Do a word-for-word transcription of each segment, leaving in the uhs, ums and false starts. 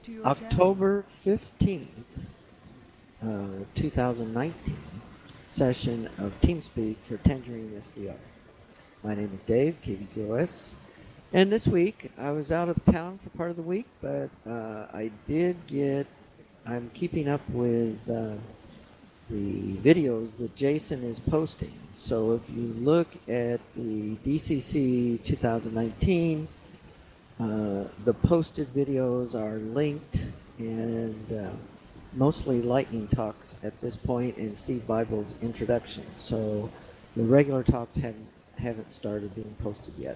October fifteenth, uh, two thousand nineteen session of TeamSpeak for Tangerine S D R. My name is Dave, K V Z O S, and this week I was out of town for part of the week, but uh, I did get, I'm keeping up with uh, the videos that Jason is posting. So if you look at the D C C twenty nineteen, uh, the posted videos are linked, and uh, mostly lightning talks at this point and Steve Bible's introduction. So the regular talks haven't, haven't started being posted yet.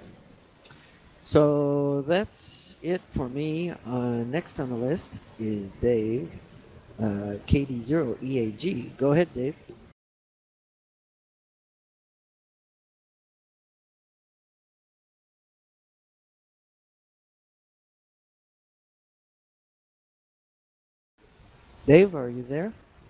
So that's it for me. Uh, next on the list is Dave, uh, K D zero E A G. Go ahead, Dave. Dave, are you there?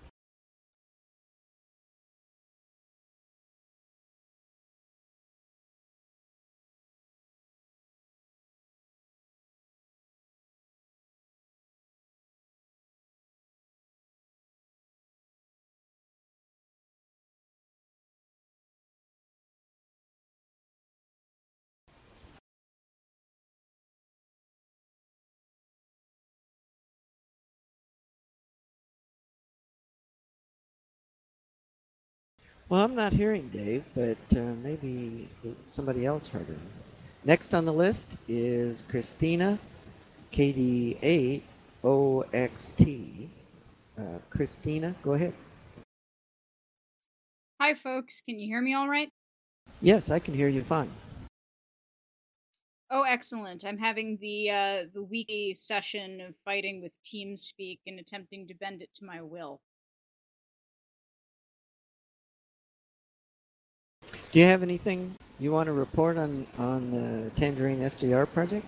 Well, I'm not hearing Dave, but uh, maybe somebody else heard him. Next on the list is Christina, K D eight O X T. Uh, Christina, go ahead. Hi, folks. Can you hear me all right? Yes, I can hear you fine. Oh, excellent. I'm having the uh, the weekly session of fighting with TeamSpeak and attempting to bend it to my will. Do you have anything you want to report on, on the Tangerine S D R project?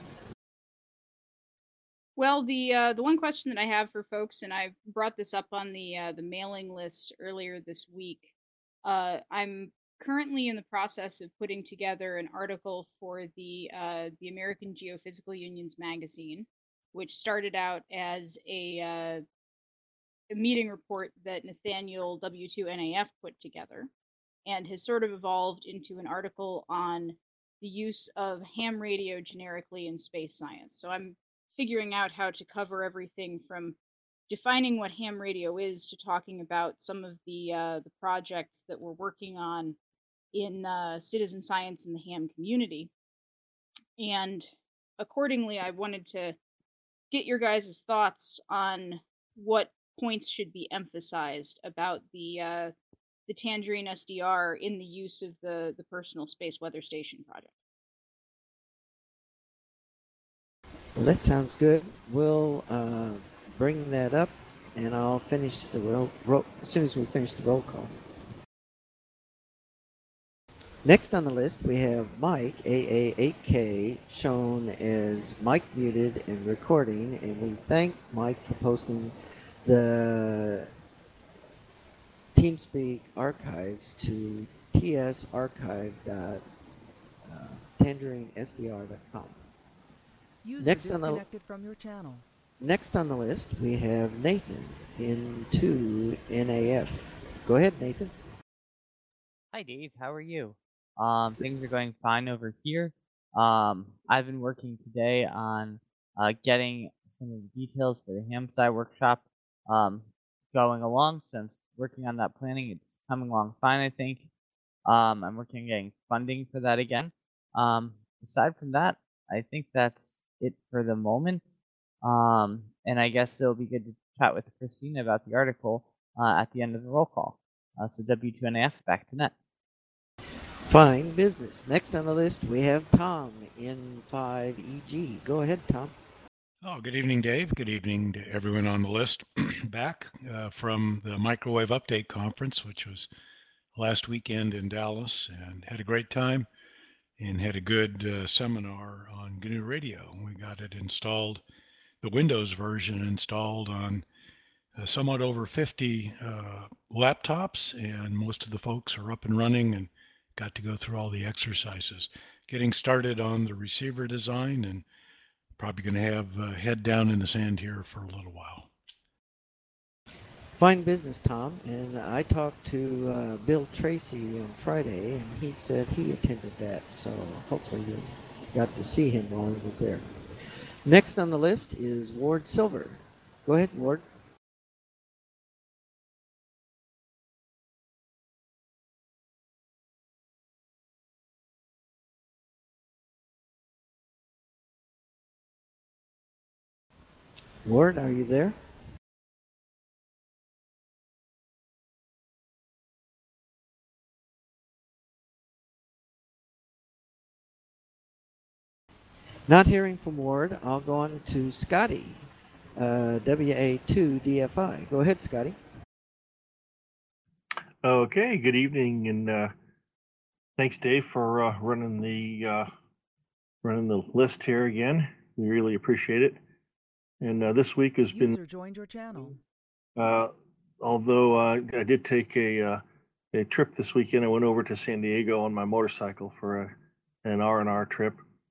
Well, the uh, the one question that I have for folks, and I've brought this up on the uh, the mailing list earlier this week. Uh, I'm currently in the process of putting together an article for the uh, the American Geophysical Union's magazine, which started out as a, uh, a meeting report that Nathaniel W two N A F put together, and has sort of evolved into an article on the use of ham radio generically in space science. So I'm figuring out how to cover everything from defining what ham radio is to talking about some of the uh, the projects that we're working on in uh, citizen science in the ham community. And accordingly, I wanted to get your guys' thoughts on what points should be emphasized about the uh, the Tangerine S D R in the use of the, the Personal Space Weather Station project. Well, that sounds good. We'll uh, bring that up, and I'll finish the roll, roll as soon as we finish the roll call. Next on the list, we have Mike, A A eight K, shown as Mike muted and recording, and we thank Mike for posting the TeamSpeak archives to tsarchive dot tangerine s d r dot com. User Next disconnected on the, from your channel. Next on the list, we have Nathan in two N A F. Go ahead, Nathan. Hi, Dave. How are you? Um, things are going fine over here. Um, I've been working today on uh, getting some of the details for the HamSci workshop um, going along. So I'm working on that planning. It's coming along fine, I think. Um, I'm working on getting funding for that again. Um, aside from that, I think that's it for the moment. Um, and I guess it'll be good to chat with Christina about the article uh, at the end of the roll call. Uh, so W two N A F, back to net. Fine business. Next on the list, we have Tom in five E G. Go ahead, Tom. Oh, good evening, Dave. Good evening to everyone on the list. Back uh, from the Microwave Update Conference, which was last weekend in Dallas, and had a great time and had a good uh, seminar on G N U Radio. We got it installed, the Windows version installed on uh, somewhat over fifty uh, laptops, and most of the folks are up and running and got to go through all the exercises. Getting started on the receiver design and probably going to have uh, head down in the sand here for a little while. Fine business, Tom. And I talked to uh, Bill Tracy on Friday, and he said he attended that. So hopefully you got to see him while he was there. Next on the list is Ward Silver. Go ahead, Ward. Ward, are you there? Not hearing from Ward, I'll go on to Scotty, uh, W A two D F I. Go ahead, Scotty. Okay, good evening, and uh, thanks, Dave, for uh, running the uh, running the list here again. We really appreciate it. And uh, this week has been. User joined your channel. Uh, although uh, I did take a uh, a trip this weekend, I went over to San Diego on my motorcycle for a, an R and R trip.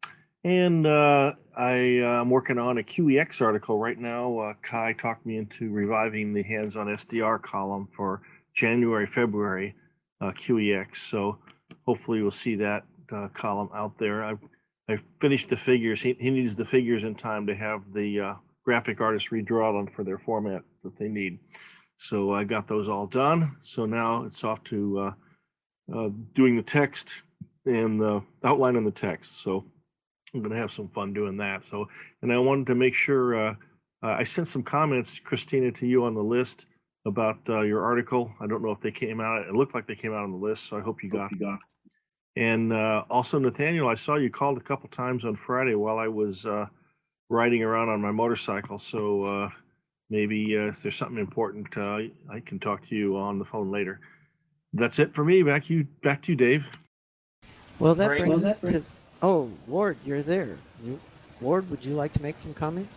And uh, I, uh, I'm working on a Q E X article right now. Uh, Kai talked me into reviving the hands-on S D R column for January, February uh, Q E X. So hopefully we'll see that uh, column out there. I I finished the figures. He, he needs the figures in time to have the uh, graphic artists redraw them for their format that they need. So I got those all done. So now it's off to uh, uh, doing the text and the outline in the text. So I'm going to have some fun doing that. So, and I wanted to make sure uh, uh, I sent some comments, Christina, to you on the list about uh, your article. I don't know if they came out. It looked like they came out on the list, so I hope you got them. And uh, also, Nathaniel, I saw you called a couple times on Friday while I was uh, riding around on my motorcycle. So uh, maybe uh, if there's something important, uh, I can talk to you on the phone later. That's it for me. Back to you, back to you, Dave. Well, that Great. brings Well, us that to. Oh, Ward, you're there. You, Ward, would you like to make some comments?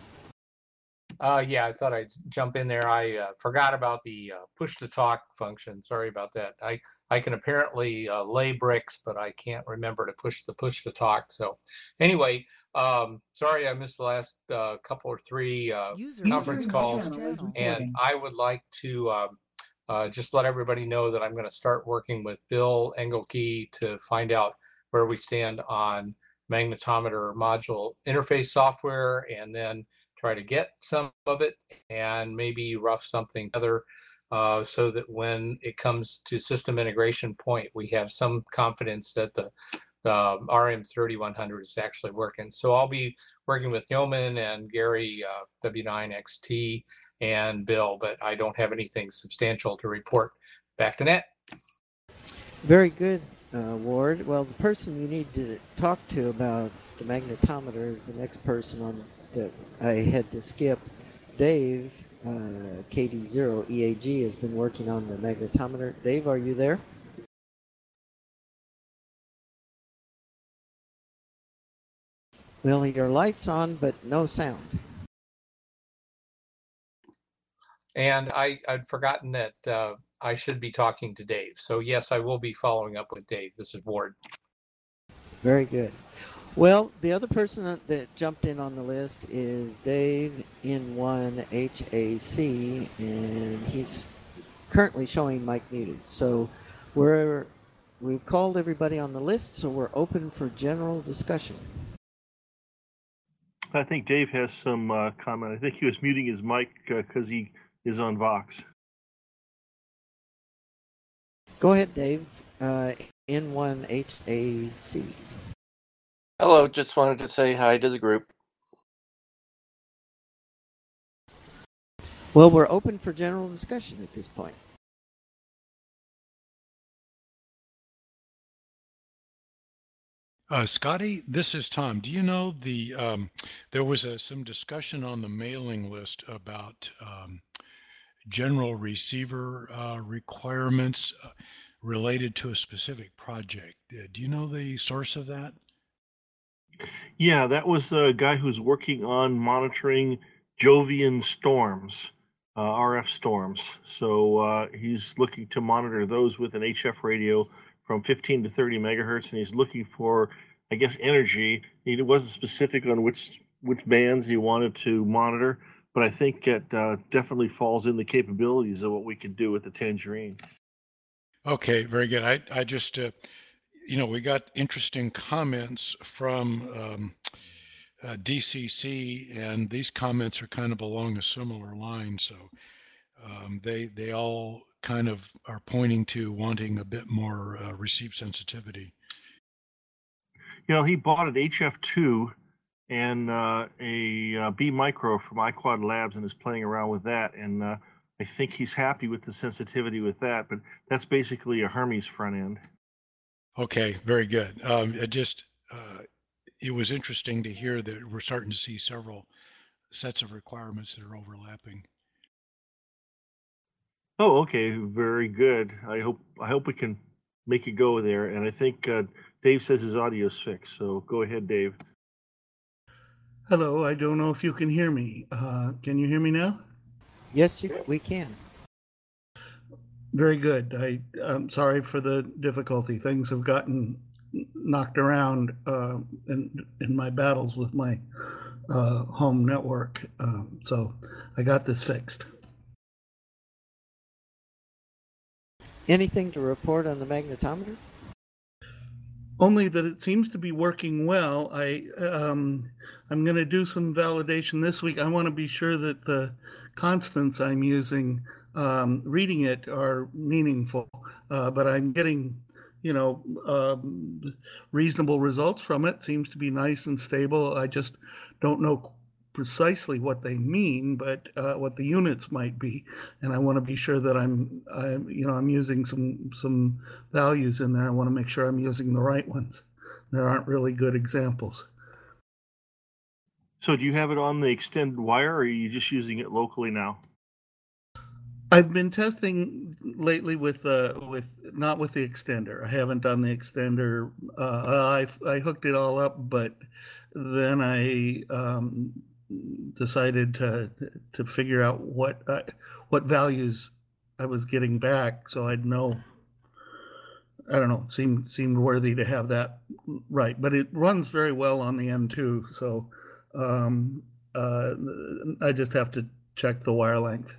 Uh, yeah, I thought I'd jump in there. I uh, forgot about the uh, push to talk function. Sorry about that. I, I can apparently uh, lay bricks, but I can't remember to push the push to talk. So anyway, um, sorry I missed the last uh, couple or three uh, User conference joined your calls. channel. And I would like to um, uh, just let everybody know that I'm going to start working with Bill Engelke to find out where we stand on magnetometer module interface software, and then try to get some of it and maybe rough something together uh, so that when it comes to system integration point, we have some confidence that the uh, R M thirty-one hundred is actually working. So I'll be working with Yeoman and Gary uh, W nine X T and Bill, but I don't have anything substantial to report. Back to Net. Very good, uh, Ward. Well, the person you need to talk to about the magnetometer is the next person on that I had to skip. Dave, uh, K D zero E A G, has been working on the magnetometer. Dave, are you there? Well, your light's on, but no sound. And I, I'd forgotten that uh, I should be talking to Dave. So yes, I will be following up with Dave. This is Ward. Very good. Well, the other person that, that jumped in on the list is Dave N one H A C, and he's currently showing mic muted. So we're we've called everybody on the list, so we're open for general discussion. I think Dave has some uh, comment. I think he was muting his mic because uh, he is on Vox. Go ahead, Dave. Uh, N one H A C. Hello, just wanted to say hi to the group. Well, we're open for general discussion at this point. Uh, Scotty, this is Tom. Do you know the um, there was a, some discussion on the mailing list about um, general receiver uh, requirements uh, related to a specific project? Uh, do you know the source of that? Yeah, that was a guy who's working on monitoring Jovian storms, uh, R F storms. So uh, he's looking to monitor those with an H F radio from fifteen to thirty megahertz, and he's looking for, I guess, energy. He wasn't specific on which which bands he wanted to monitor, but I think it uh, definitely falls in the capabilities of what we can do with the Tangerine. Okay, very good. I, I just, uh, you know, we got interesting comments from um, uh, D C C, and these comments are kind of along a similar line. So um, they they all kind of are pointing to wanting a bit more uh, receive sensitivity. You know, he bought an H F two and uh, a uh, B micro from iQuad Labs and is playing around with that. And uh, I think he's happy with the sensitivity with that, but that's basically a Hermes front end. Okay, very good. Um, it just, uh, it was interesting to hear that we're starting to see several sets of requirements that are overlapping. Oh, okay, very good. I hope I hope we can make it go there. And I think uh, Dave says his audio's fixed, so go ahead, Dave. Hello, I don't know if you can hear me. Uh, can you hear me now? Yes, you, we can. Very good. I, I'm sorry for the difficulty. Things have gotten knocked around uh, in, in my battles with my uh, home network. Um, so I got this fixed. Anything to report on the magnetometer? Only that it seems to be working well. I, um, I'm going to do some validation this week. I want to be sure that the constants I'm using, um, reading it, are meaningful. Uh, but I'm getting, you know, um, reasonable results from it. Seems to be nice and stable. I just don't know precisely what they mean, but uh, what the units might be, and I want to be sure that I'm, I'm, you know, I'm using some some values in there. I want to make sure I'm using the right ones. There aren't really good examples. So do you have it on the extended wire, or are you just using it locally now? I've been testing lately with uh, with not with the extender. I haven't done the extender. Uh, I I hooked it all up, but then I um, decided to to figure out what uh, what values I was getting back, so I'd know. I don't know. Seemed seemed worthy to have that right, but it runs very well on the N two. So um, uh, I just have to check the wire length.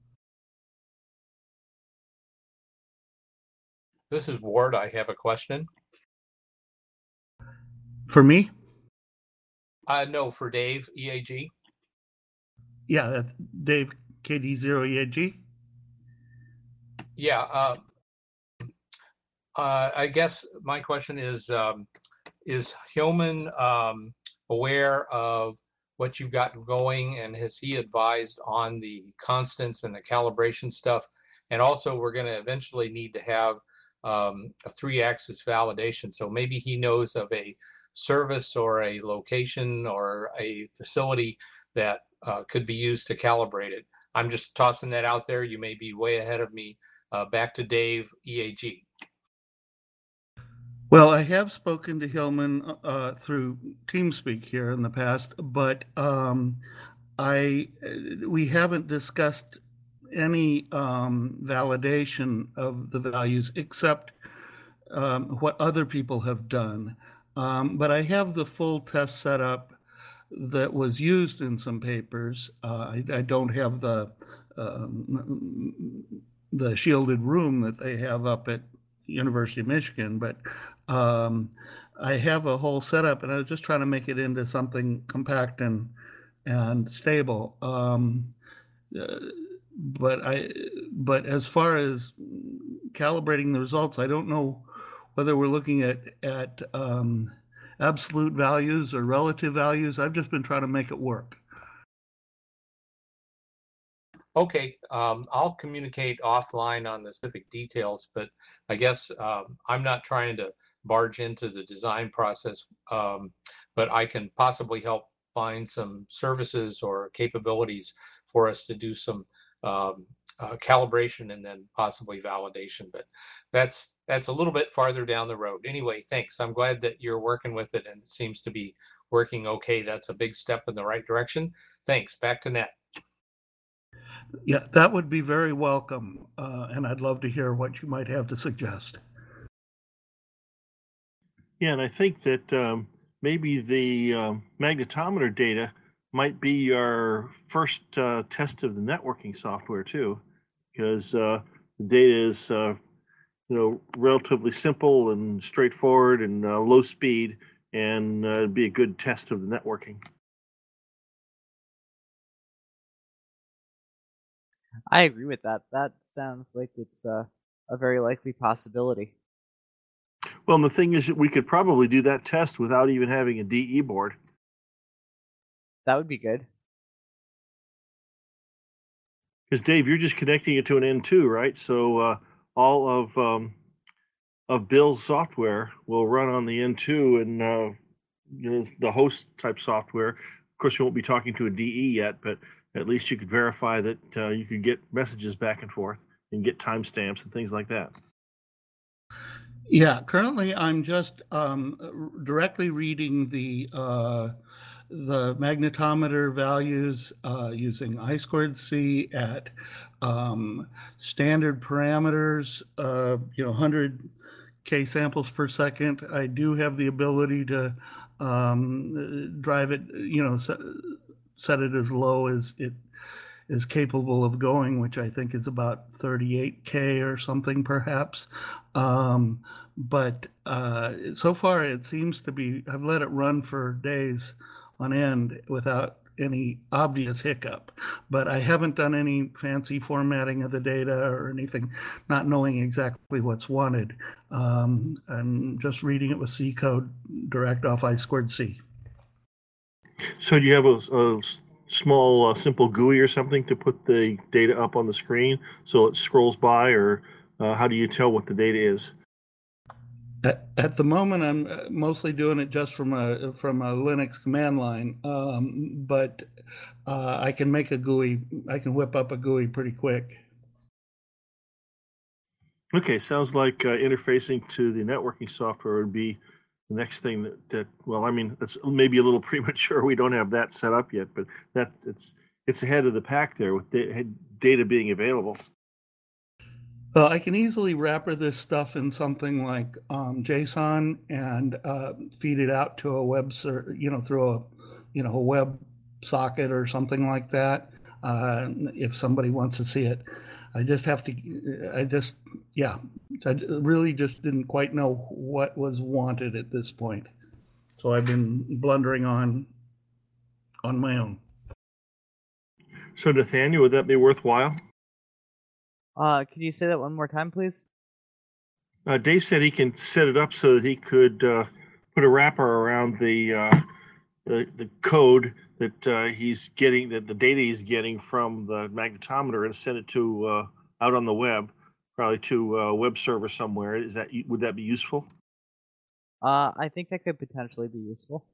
This is Ward. I have a question. For me? Uh, no, for Dave, E A G. Yeah, that's Dave, K D zero E A G. Yeah. Uh, uh, I guess my question is, um, is Hillman um, aware of what you've got going, and has he advised on the constants and the calibration stuff? And also, we're going to eventually need to have um, a three-axis validation. So maybe he knows of a service or a location or a facility that uh, could be used to calibrate it. I'm just tossing that out there. You may be way ahead of me. Uh, back to Dave, E A G. Well, I have spoken to Hillman uh, through TeamSpeak here in the past, but um, I we haven't discussed any um, validation of the values except um, what other people have done. Um, but I have the full test setup that was used in some papers. Uh, I, I don't have the um, the shielded room that they have up at University of Michigan, but um, I have a whole setup, and I was just trying to make it into something compact and and stable. Um, uh, but I, but as far as calibrating the results, I don't know whether we're looking at at um, absolute values or relative values. I've just been trying to make it work. Okay, um, I'll communicate offline on the specific details, but I guess um, I'm not trying to barge into the design process, um, but I can possibly help find some services or capabilities for us to do some um, uh, calibration and then possibly validation. But that's that's a little bit farther down the road. Anyway, thanks. I'm glad that you're working with it and it seems to be working okay. That's a big step in the right direction. Thanks. Back to Nat. Yeah, that would be very welcome, uh, and I'd love to hear what you might have to suggest. Yeah, and I think that um, maybe the um, magnetometer data might be our first uh, test of the networking software too, because uh, the data is uh, you know relatively simple and straightforward and uh, low speed, and uh, be a good test of the networking. I agree with that. That sounds like it's a, a very likely possibility. Well, and the thing is, that we could probably do that test without even having a D E board. That would be good. Because Dave, you're just connecting it to an N two, right? So uh, all of um, of Bill's software will run on the N two, and uh, you know the host type software. Of course, you won't be talking to a D E yet, but at least you could verify that uh, you could get messages back and forth and get timestamps and things like that. Yeah, currently I'm just um, directly reading the uh, the magnetometer values uh, using I squared C at um, standard parameters, uh, you know, one hundred K samples per second. I do have the ability to um, drive it, you know, set, set it as low as it is capable of going, which I think is about thirty-eight K or something perhaps. Um, but uh, so far it seems to be, I've let it run for days on end without any obvious hiccup, but I haven't done any fancy formatting of the data or anything, not knowing exactly what's wanted. Um, I'm just reading it with C code direct off I squared C. So do you have a, a small, uh, simple G U I or something to put the data up on the screen so it scrolls by, or uh, how do you tell what the data is? At, at the moment, I'm mostly doing it just from a from a Linux command line, um, but uh, I can make a G U I. I can whip up a G U I pretty quick. Okay, sounds like uh, interfacing to the networking software would be the next thing that, that well, I mean, it's maybe a little premature. We don't have that set up yet, but that it's it's ahead of the pack there with da- data being available. Well, I can easily wrapper this stuff in something like um, JSON and uh, feed it out to a web ser- you know, through a, you know, a web socket or something like that. Uh, if somebody wants to see it, I just have to, I just, yeah, I really just didn't quite know what was wanted at this point. So I've been blundering on, on my own. So Nathaniel, would that be worthwhile? Uh, can you say that one more time, please? Uh, Dave said he can set it up so that he could uh, put a wrapper around the uh, the, the code that uh, he's getting, that the data he's getting from the magnetometer, and send it to uh, out on the web, probably to a web server somewhere. Is that, would that be useful? Uh, I think that could potentially be useful.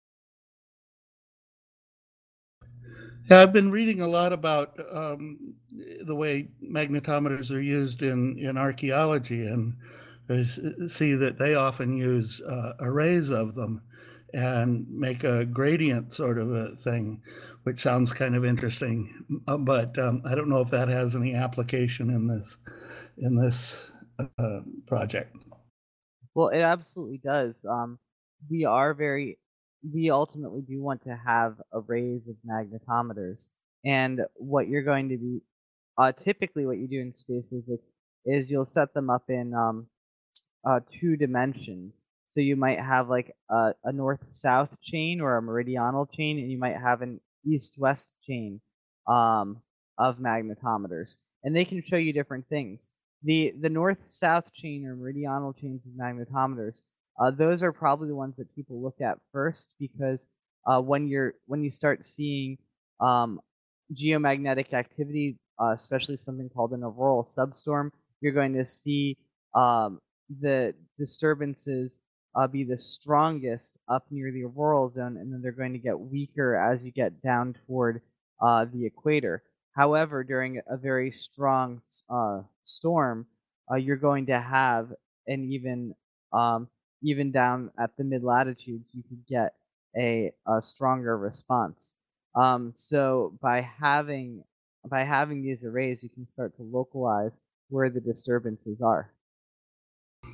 Yeah, I've been reading a lot about um, the way magnetometers are used in, in archaeology, and I see that they often use uh, arrays of them and make a gradient sort of a thing, which sounds kind of interesting. But um, I don't know if that has any application in this in this uh, project. Well, it absolutely does. Um, we are very, we ultimately do want to have arrays of magnetometers, and what you're going to be, uh, typically what you do in space physics is you'll set them up in um, uh, two dimensions. So you might have like a, a north-south chain or a meridional chain, and you might have an east-west chain um, of magnetometers, and they can show you different things. The the north-south chain or meridional chains of magnetometers, uh, those are probably the ones that people look at first, because uh, when you're when you start seeing um, geomagnetic activity, uh, especially something called an auroral substorm, you're going to see um, the disturbances uh, be the strongest up near the auroral zone, and then they're going to get weaker as you get down toward uh, the equator. However, during a very strong uh, storm, uh, you're going to have an even um, even down at the mid latitudes, you could get a, a stronger response. Um, so by having by having these arrays, you can start to localize where the disturbances are.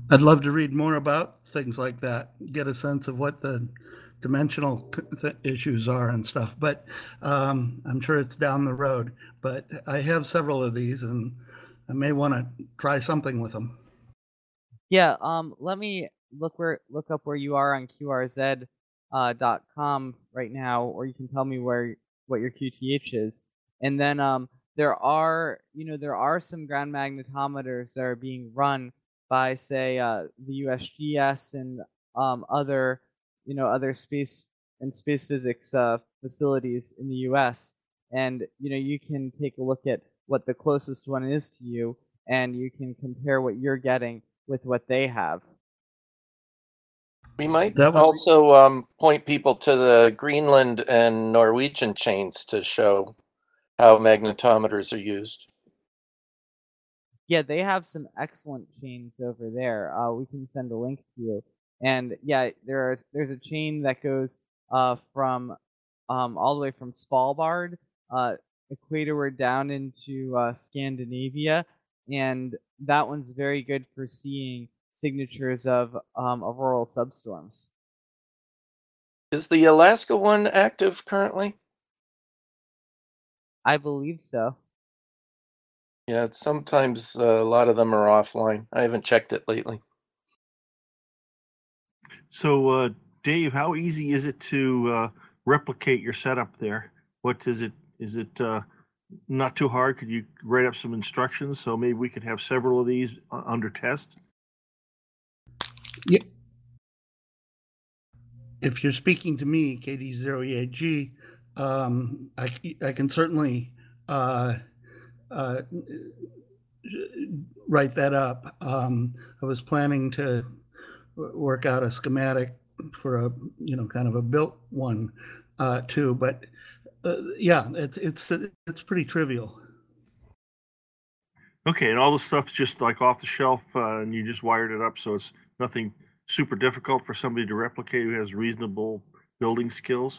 I'd love to read more about things like that, get a sense of what the dimensional th- issues are and stuff. But um, I'm sure it's down the road. But I have several of these, and I may want to try something with them. Yeah. Um. Let me look where look up where you are on Q R Z uh, dot com right now, or you can tell me where what your Q T H is, and then um there are you know there are some ground magnetometers that are being run by say uh, the U S G S and um other you know other space and space physics uh, facilities in the U S and you know you can take a look at what the closest one is to you, and you can compare what you're getting with what they have. We might That would also um, point people to the Greenland and Norwegian chains to show how magnetometers are used. Yeah, they have some excellent chains over there. Uh, we can send a link to you. And yeah, there are, there's a chain that goes uh, from um, all the way from Svalbard, uh, equatorward down into uh, Scandinavia, and that one's very good for seeing signatures of um, auroral substorms. Is the Alaska one active currently? I believe so. Yeah, sometimes uh, a lot of them are offline. I haven't checked it lately. So, uh, Dave, how easy is it to uh, replicate your setup there? What is it? Is it uh, not too hard? Could you write up some instructions so maybe we could have several of these uh, under test? Yeah. If you're speaking to me, K D zero E eight G, um, I, I can certainly uh, uh, write that up. Um, I was planning to work out a schematic for a, you know, kind of a built one uh, too, but uh, yeah, it's it's it's pretty trivial. Okay, and all the stuff's just like off the shelf, uh, and you just wired it up, so it's nothing super difficult for somebody to replicate who has reasonable building skills.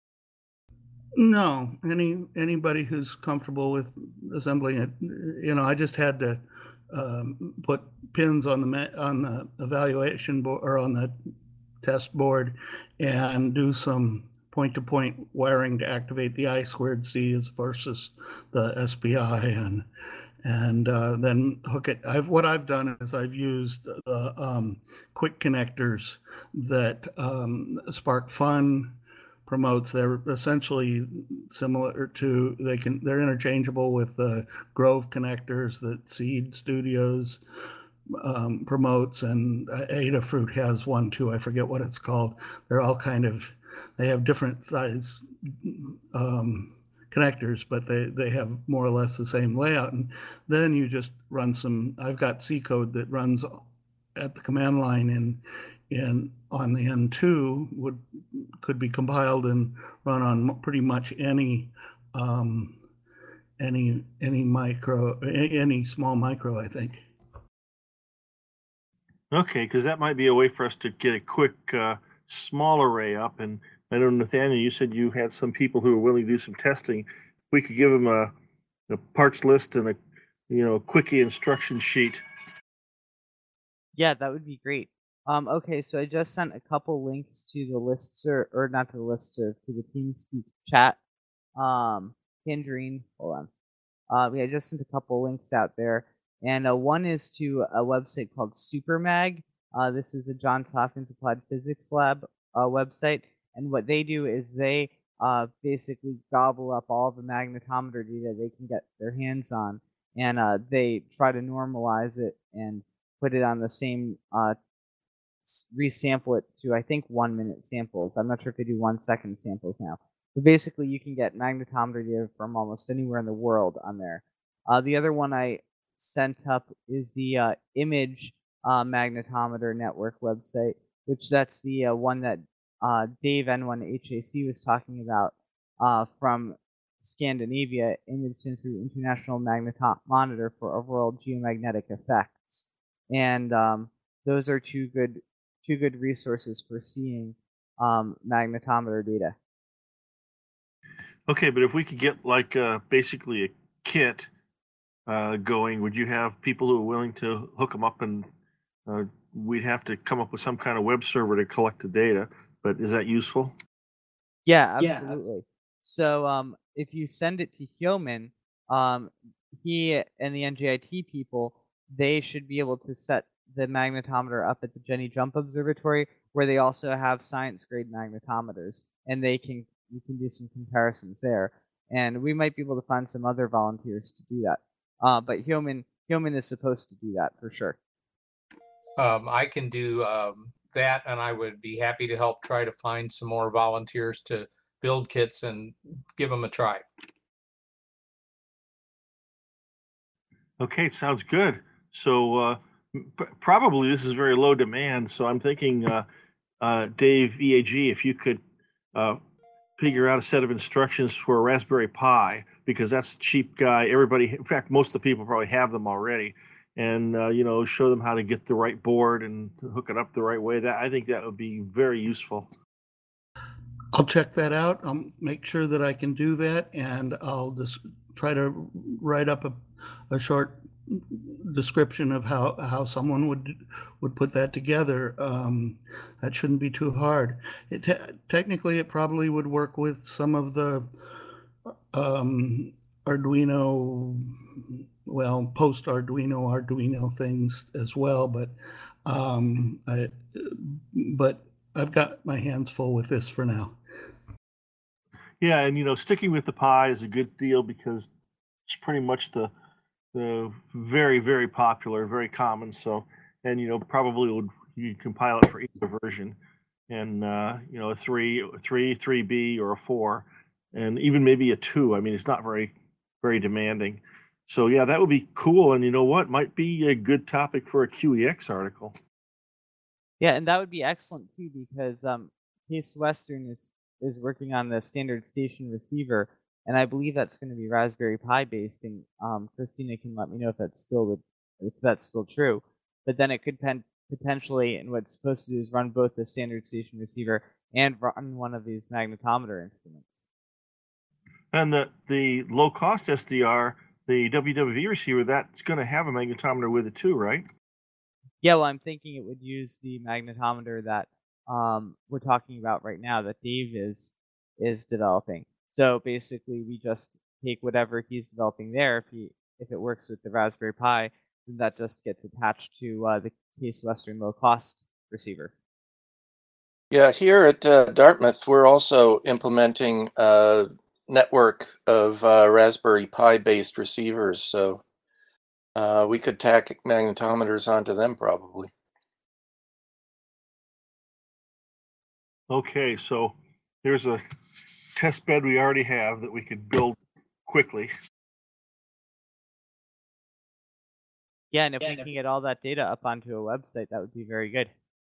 No, any anybody who's comfortable with assembling it, you know, I just had to um, put pins on the on the evaluation board or on the test board, and do some point-to-point wiring to activate the I squared C versus the S P I, and and uh, then hook it. I've what I've done is I've used the um, quick connectors that um, SparkFun promotes. They're essentially similar to, they can they're interchangeable with the Grove connectors that Seed Studios um, promotes, and Adafruit has one too. I forget what it's called. They're all kind of, they have different size um, connectors, but they, they have more or less the same layout. And then you just run some, I've got C code that runs at the command line in in on the N two, would could be compiled and run on pretty much any um, any any micro any small micro, I think. Okay, because that might be a way for us to get a quick uh, small array up. And I know, Nathaniel, you said you had some people who were willing to do some testing. We could give them a, a parts list and a you know quickie instruction sheet. Yeah, that would be great. Um, okay, so I just sent a couple links to the listserv, or not to the listserv, to the TeamSpeak chat. Um, Kendrine, hold on. Uh, yeah, I just sent a couple links out there, and uh, one is to a website called SuperMag. Uh, this is a Johns Hopkins Applied Physics Lab uh, website, and what they do is they uh, basically gobble up all the magnetometer data they can get their hands on, and uh, they try to normalize it and put it on the same uh, resample it to, I think, one minute samples. I'm not sure if they do one second samples now. But basically, you can get magnetometer data from almost anywhere in the world on there. Uh, the other one I sent up is the uh, Image uh, Magnetometer Network website, which that's the uh, one that uh, Dave N one H A C was talking about uh, from Scandinavia, Image Institute International Magnetometer for Auroral Geomagnetic Effects. And um, those are two good two good resources for seeing um, magnetometer data. Okay, but if we could get like uh, basically a kit uh, going, would you have people who are willing to hook them up and uh, we'd have to come up with some kind of web server to collect the data. But is that useful? Yeah, absolutely. So um, if you send it to Hyomin, um, he and the N J I T people, they should be able to set the magnetometer up at the Jenny Jump Observatory, where they also have science grade magnetometers, and they can you can do some comparisons there. And we might be able to find some other volunteers to do that. Uh, but Hyomin Hyomin is supposed to do that for sure. Um, I can do um, that, and I would be happy to help try to find some more volunteers to build kits and give them a try. Okay, sounds good. So uh, p- probably this is very low demand. So I'm thinking, uh, uh, Dave E A G, if you could uh, figure out a set of instructions for a Raspberry Pi, because that's a cheap guy. Everybody, in fact, most of the people probably have them already, and uh, you know, show them how to get the right board and hook it up the right way. That I think that would be very useful. I'll check that out. I'll make sure that I can do that, and I'll just try to write up a, a short description of how, how someone would would put that together. Um, that shouldn't be too hard. It te- technically, it probably would work with some of the um, Arduino, well, post Arduino Arduino things as well. But um, I, but I've got my hands full with this for now. Yeah, and you know, sticking with the Pi is a good deal because it's pretty much the the very very popular, very common. So, and you know, probably would you compile it for either version, and uh, you know, a three, three, three B, or a four, and even maybe a two. I mean, it's not very very demanding. So yeah, that would be cool. And you know what, might be a good topic for a Q E X article. Yeah, and that would be excellent too, because um, Case Western is is working on the standard station receiver, and I believe that's going to be Raspberry Pi based. And um, Christina can let me know if that's still the, if that's still true. But then it could pen, potentially, and what it's supposed to do is run both the standard station receiver and run one of these magnetometer instruments. And the the low cost S D R, the W W V receiver, that's going to have a magnetometer with it too, right? Yeah, well, I'm thinking it would use the magnetometer that um, we're talking about right now that Dave is is developing. So basically, we just take whatever he's developing there. If he if it works with the Raspberry Pi, then that just gets attached to uh, the Case Western low cost receiver. Yeah, here at uh, Dartmouth, we're also implementing a network of uh, Raspberry Pi based receivers. So uh, we could tack magnetometers onto them probably. Okay, so there's a test bed we already have that we could build quickly. Yeah, and if we can get all that data up onto a website, that would be very good.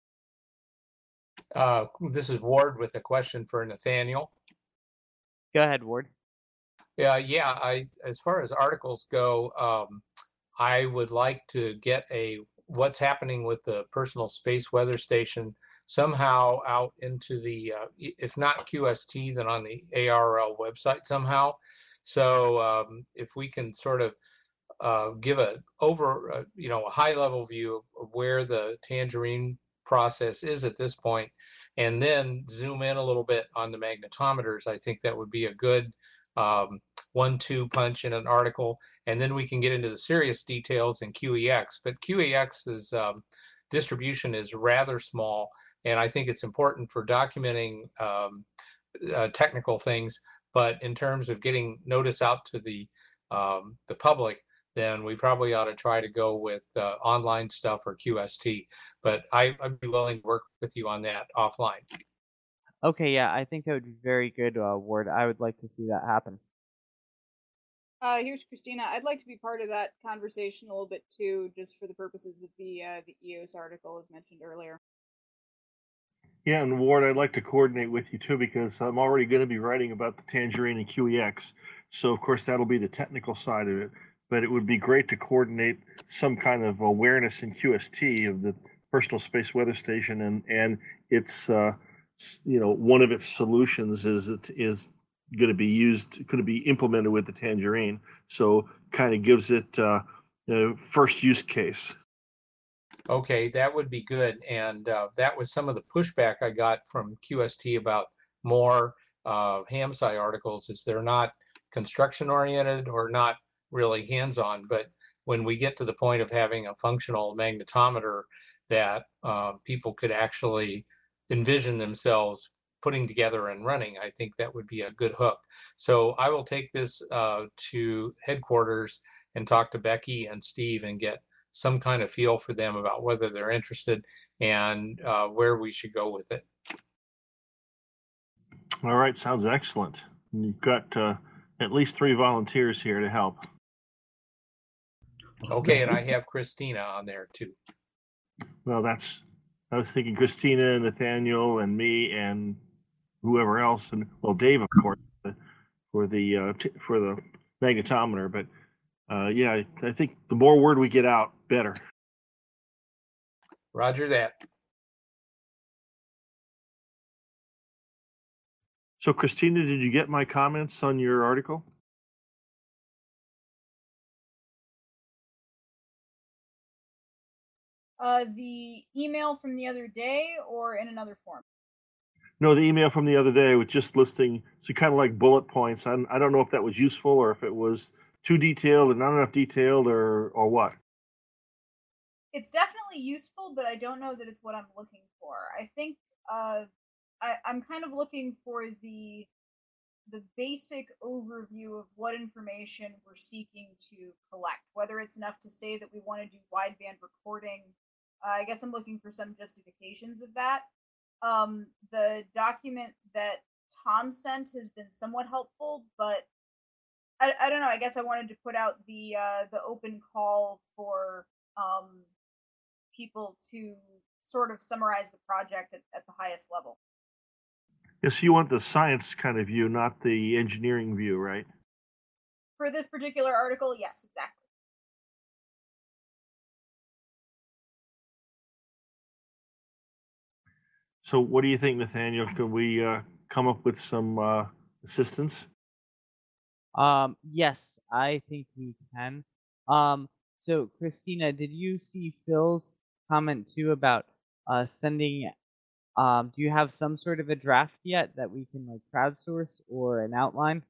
Uh, this is Ward with a question for Nathaniel. Go ahead, Ward. Yeah, yeah. I, as far as articles go, um, I would like to get a what's happening with the Personal Space Weather Station somehow out into the, uh, if not Q S T, then on the A R L website somehow. So um, if we can sort of uh, give a over, uh, you know, a high level view of, of where the Tangerine process is at this point, and then zoom in a little bit on the magnetometers, I think that would be a good um, one two punch in an article, and then we can get into the serious details in Q E X. But Q E X's um, distribution is rather small, and I think it's important for documenting um, uh, technical things, but in terms of getting notice out to the um, the public, then we probably ought to try to go with uh, online stuff or Q S T. But I, I'd be willing to work with you on that offline. Okay, yeah, I think that would be very good, uh, Ward. I would like to see that happen. Uh, here's Christina. I'd like to be part of that conversation a little bit too, just for the purposes of the uh, the E O S article as mentioned earlier. Yeah, and Ward, I'd like to coordinate with you too because I'm already going to be writing about the Tangerine and Q E X. So of course that'll be the technical side of it. But it would be great to coordinate some kind of awareness in Q S T of the Personal Space Weather Station, and and its uh, you know, one of its solutions is it is going to be used, going to be implemented with the Tangerine. So kind of gives it uh, you know, first use case. Okay, that would be good. And uh, that was some of the pushback I got from Q S T about more uh, HamSci articles, is they're not construction oriented or not really hands-on. But when we get to the point of having a functional magnetometer that uh, people could actually envision themselves putting together and running, I think that would be a good hook. So I will take this uh, to headquarters and talk to Becky and Steve and get some kind of feel for them about whether they're interested and uh, where we should go with it. All right, sounds excellent. You've got uh, at least three volunteers here to help. Okay, and I have Christina on there too. Well, that's, I was thinking Christina, Nathaniel, and me, and whoever else, and well, Dave, of course, for the uh, t- for the magnetometer. But uh, yeah, I, I think the more word we get out, better. Roger that. So, Christina, did you get my comments on your article? Uh, the email from the other day or in another form? No, the email from the other day was just listing, so kind of like bullet points. I, I don't know if that was useful or if it was too detailed and not enough detailed or or what. It's definitely useful, but I don't know that it's what I'm looking for. I think uh, I, I'm kind of looking for the the basic overview of what information we're seeking to collect, whether it's enough to say that we want to do wideband recording. Uh, I guess I'm looking for some justifications of that. Um, the document that Tom sent has been somewhat helpful, but I, I don't know. I guess I wanted to put out the uh, the open call for um, people to sort of summarize the project at, at the highest level. Yes, you want the science kind of view, not the engineering view, right? For this particular article, yes, exactly. So what do you think, Nathaniel? Could we uh, come up with some uh, assistance? Um, yes, I think we can. Um, so Christina, did you see Phil's comment too about uh sending? Um, do you have some sort of a draft yet that we can like crowdsource or an outline?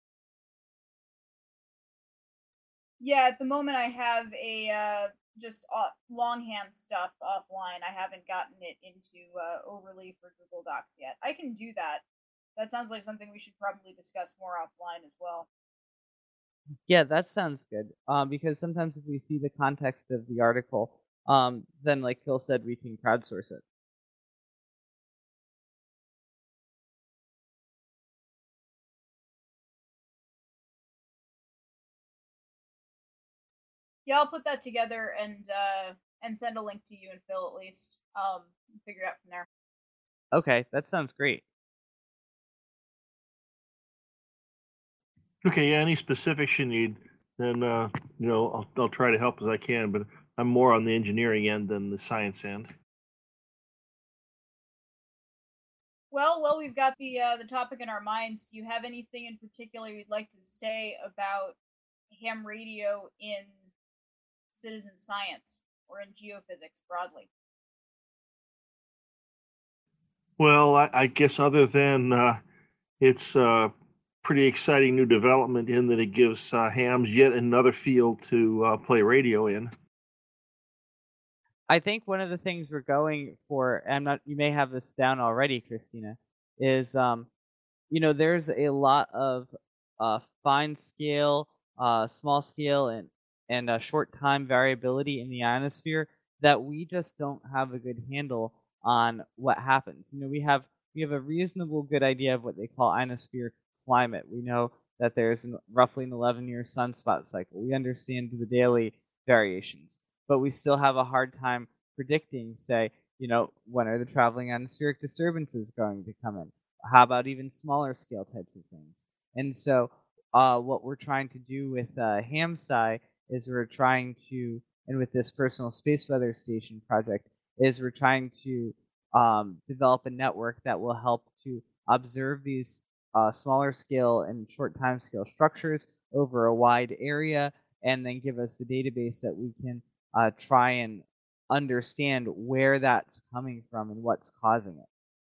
Yeah, at the moment I have a uh, just uh, longhand stuff offline. I haven't gotten it into uh, Overleaf or Google Docs yet. I can do that. That sounds like something we should probably discuss more offline as well. Yeah, that sounds good. Um, because sometimes if we see the context of the article, um, then like Phil said, we can crowdsource it. Yeah, I'll put that together and uh, and send a link to you and Phil at least. Um, figure it out from there. Okay, that sounds great. Okay, yeah, any specifics you need, then uh, you know I'll I'll try to help as I can. But I'm more on the engineering end than the science end. Well, well, we've got the uh, the topic in our minds. Do you have anything in particular you'd like to say about ham radio in citizen science or in geophysics broadly? Well, I, I guess other than uh, it's a pretty exciting new development in that it gives uh, hams yet another field to uh, play radio in. I think one of the things we're going for, and I'm not, you may have this down already, Christina, is um, you know, there's a lot of uh, fine scale, uh, small scale, and and uh, short time variability in the ionosphere that we just don't have a good handle on what happens. You know, we have we have a reasonable good idea of what they call ionospheric climate. We know that there's an, roughly an eleven-year sunspot cycle. We understand the daily variations, but we still have a hard time predicting, say, you know, when are the traveling atmospheric disturbances going to come in? How about even smaller scale types of things? And so, uh, what we're trying to do with uh, HamSci is we're trying to, and with this personal space weather station project, is we're trying to um, develop a network that will help to observe these uh, smaller scale and short time scale structures over a wide area, and then give us a database that we can uh, try and understand where that's coming from and what's causing it.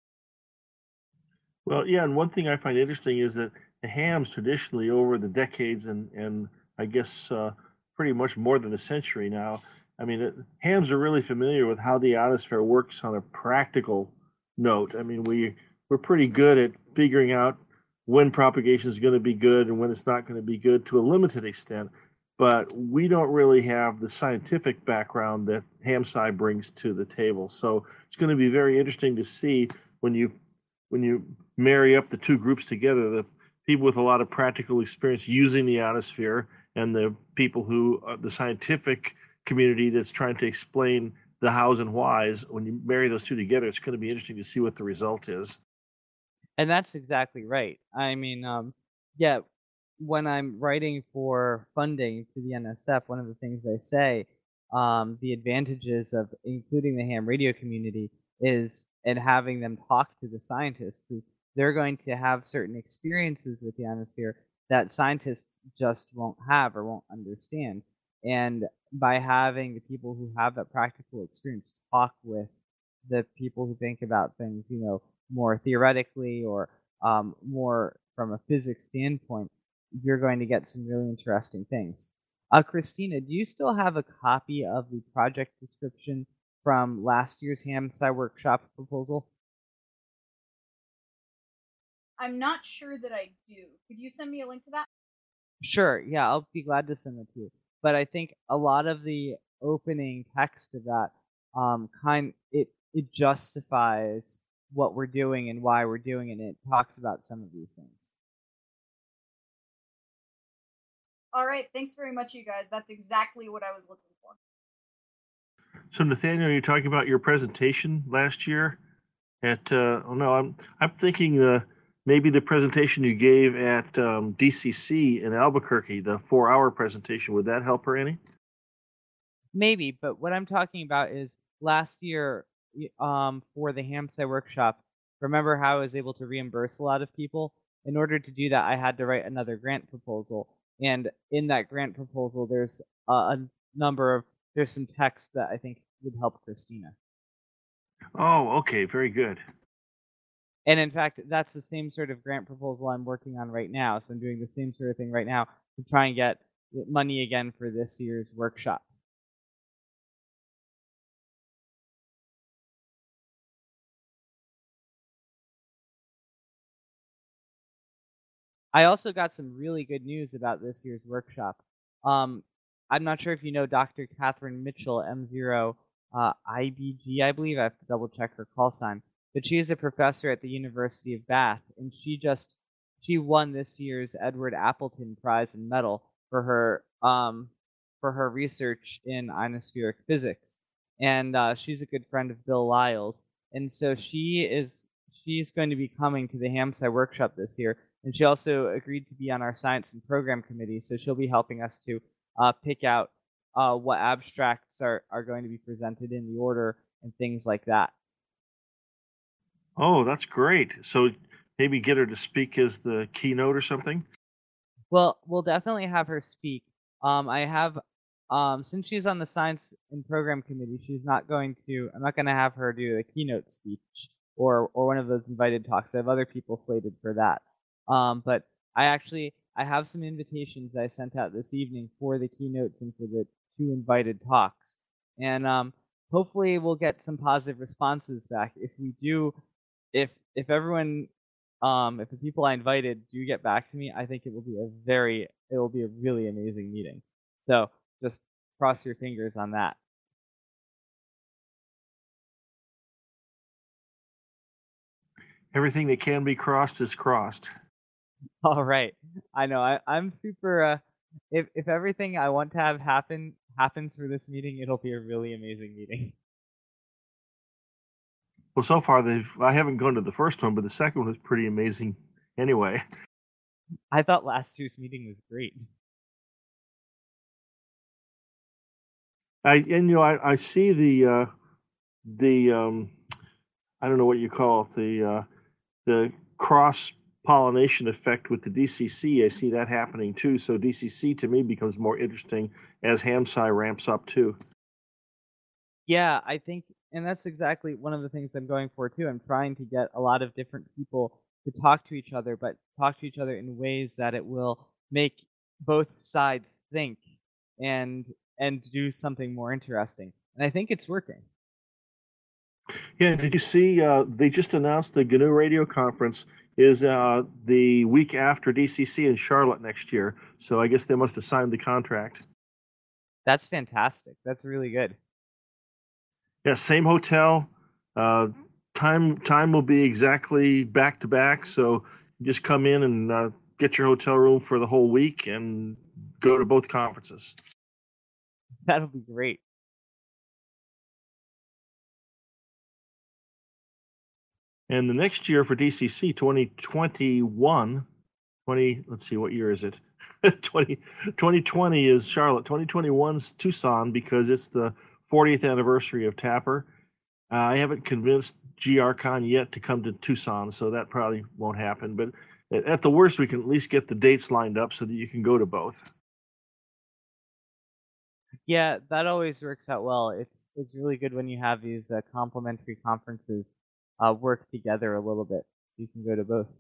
Well, yeah, and one thing I find interesting is that the hams traditionally over the decades and and I guess uh, pretty much more than a century now. I mean, it, hams are really familiar with how the ionosphere works on a practical note. I mean, we we're pretty good at figuring out when propagation is going to be good and when it's not going to be good to a limited extent, but we don't really have the scientific background that HamSci brings to the table. So it's going to be very interesting to see when you when you marry up the two groups together, the people with a lot of practical experience using the ionosphere and the people who are the scientific community that's trying to explain the hows and whys. When you marry those two together, it's going to be interesting to see what the result is. And that's exactly right. I mean, um, yeah, when I'm writing for funding to the N S F, one of the things I say, um, the advantages of including the ham radio community is, and having them talk to the scientists, is they're going to have certain experiences with the ionosphere that scientists just won't have or won't understand. And by having the people who have that practical experience talk with the people who think about things, you know, more theoretically or um, more from a physics standpoint, you're going to get some really interesting things. Uh, Christina, do you still have a copy of the project description from last year's HamSci workshop proposal? I'm not sure that I do. Could you send me a link to that? Sure, yeah, I'll be glad to send it to you. But I think a lot of the opening text of that um, kind it it justifies what we're doing and why we're doing it. And it talks about some of these things. All right, thanks very much, you guys. That's exactly what I was looking for. So Nathaniel, you're talking about your presentation last year at, uh, oh no, I'm, I'm thinking uh, maybe the presentation you gave at um, D C C in Albuquerque, the four hour presentation. Would that help her any? Maybe, but what I'm talking about is last year um, for the HamSci workshop, remember how I was able to reimburse a lot of people? In order to do that, I had to write another grant proposal. And in that grant proposal, there's a, a number of, there's some text that I think would help Christina. Oh, okay, very good. And in fact, that's the same sort of grant proposal I'm working on right now. So I'm doing the same sort of thing right now to try and get money again for this year's workshop. I also got some really good news about this year's workshop. Um, I'm not sure if you know Doctor Catherine Mitchell, M zero uh, I B G, I believe. I have to double check her call sign. But she is a professor at the University of Bath, and she just she won this year's Edward Appleton Prize and Medal for her um, for her research in ionospheric physics. And uh, she's a good friend of Bill Lyles, and so she is she's going to be coming to the HamSci workshop this year. And she also agreed to be on our science and program committee, so she'll be helping us to uh, pick out uh, what abstracts are, are going to be presented in the order and things like that. Oh, that's great. So maybe get her to speak as the keynote or something? Well, we'll definitely have her speak. Um, I have, um, since she's on the science and program committee, she's not going to, I'm not going to have her do a keynote speech or, or one of those invited talks. I have other people slated for that. Um, but I actually, I have some invitations I sent out this evening for the keynotes and for the two invited talks. And um, hopefully we'll get some positive responses back. If we do, if if everyone, um, if the people I invited do get back to me, I think it will be a very, it will be a really amazing meeting. So just cross your fingers on that. Everything that can be crossed is crossed. All right. I know. I, I'm super. Uh, if if everything I want to have happen happens for this meeting, it'll be a really amazing meeting. Well, so far they've. I haven't gone to the first one, but the second one was pretty amazing. Anyway, I thought last year's meeting was great. I and you know I, I see the uh, the um, I don't know what you call it, the uh, the cross pollination effect with the D C C. I see that happening too. So D C C to me becomes more interesting as HamSci ramps up too. Yeah, I think, and that's exactly one of the things I'm going for too. I'm trying to get a lot of different people to talk to each other, but talk to each other in ways that it will make both sides think and and do something more interesting. And I think it's working. Yeah, did you see? Uh, they just announced the G N U Radio Conference is uh, the week after D C C in Charlotte next year. So I guess they must have signed the contract. That's fantastic. That's really good. Yeah, same hotel. Uh, time time will be exactly back to back. So you just come in and uh, get your hotel room for the whole week and go to both conferences. That'll be great. And the next year for D C C twenty twenty-one, twenty, let's see, what year is it? twenty, twenty twenty is Charlotte. twenty twenty-one's Tucson because it's the fortieth anniversary of Tapper. Uh, I haven't convinced GRCon yet to come to Tucson, so that probably won't happen. But at, at the worst, we can at least get the dates lined up so that you can go to both. Yeah, that always works out well. It's it's really good when you have these uh, complementary conferences uh, work together a little bit, so you can go to both.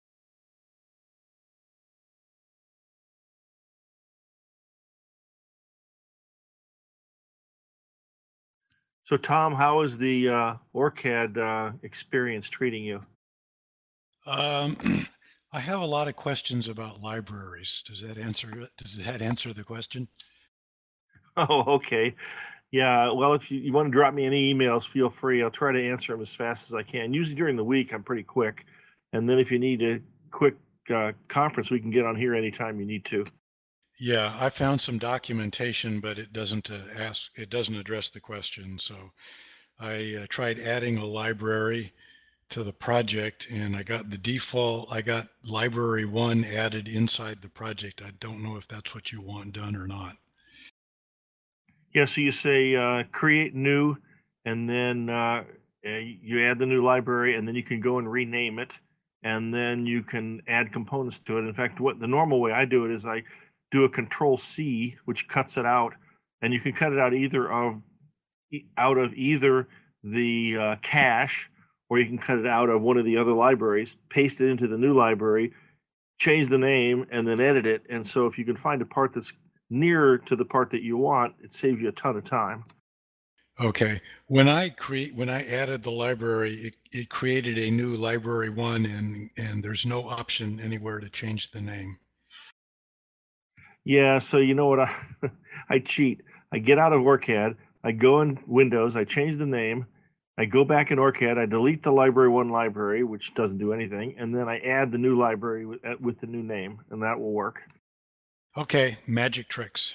So, Tom, how is the uh, ORCAD uh, experience treating you? Um, I have a lot of questions about libraries. Does that answer it? Does that answer the question? Oh, okay. Yeah, well, if you, you want to drop me any emails, feel free. I'll try to answer them as fast as I can. Usually during the week, I'm pretty quick. And then if you need a quick uh, conference, we can get on here anytime you need to. Yeah, I found some documentation, but it doesn't uh, ask, it doesn't address the question. So I uh, tried adding a library to the project, and I got the default, I got library one added inside the project. I don't know if that's what you want done or not. Yeah, so you say uh, create new, and then uh, you add the new library, and then you can go and rename it, and then you can add components to it. In fact, what the normal way I do it is I do a control C, which cuts it out, and you can cut it out either of out of either the uh, cache, or you can cut it out of one of the other libraries, paste it into the new library, change the name, and then edit it. And so if you can find a part that's nearer to the part that you want, it saves you a ton of time. Okay. When I create, when I added the library, it, it created a new library one, and and there's no option anywhere to change the name. Yeah. So you know what? I I cheat. I get out of ORCAD. I go in Windows. I change the name. I go back in ORCAD. I delete the library one library, which doesn't do anything, and then I add the new library with, with the new name, and that will work. Okay, magic tricks.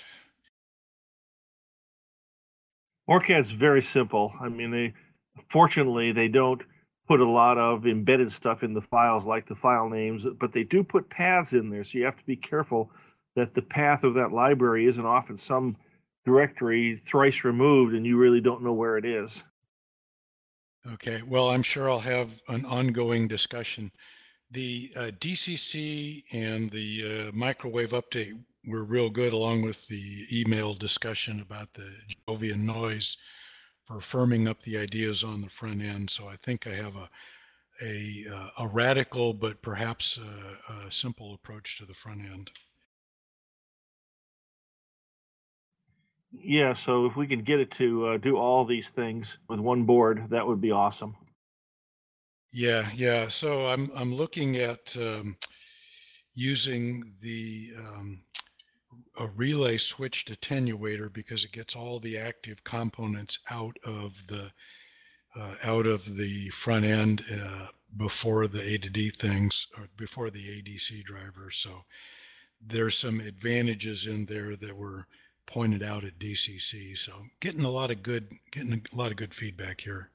ORCAD's very simple. I mean, they fortunately they don't put a lot of embedded stuff in the files like the file names, but they do put paths in there. So you have to be careful that the path of that library isn't off in some directory thrice removed and you really don't know where it is. Okay, well, I'm sure I'll have an ongoing discussion. The uh, D C C and the uh, microwave update were real good, along with the email discussion about the Jovian noise for firming up the ideas on the front end. So I think I have a a, uh, a radical but perhaps a, a simple approach to the front end. Yeah, so if we could get it to uh, do all these things with one board, that would be awesome. Yeah, yeah. So I'm I'm looking at um, using the um, a relay switched attenuator because it gets all the active components out of the uh, out of the front end uh, before the A to D things or before the A D C driver. So there's some advantages in there that were pointed out at D C C. So getting a lot of good getting a lot of good feedback here.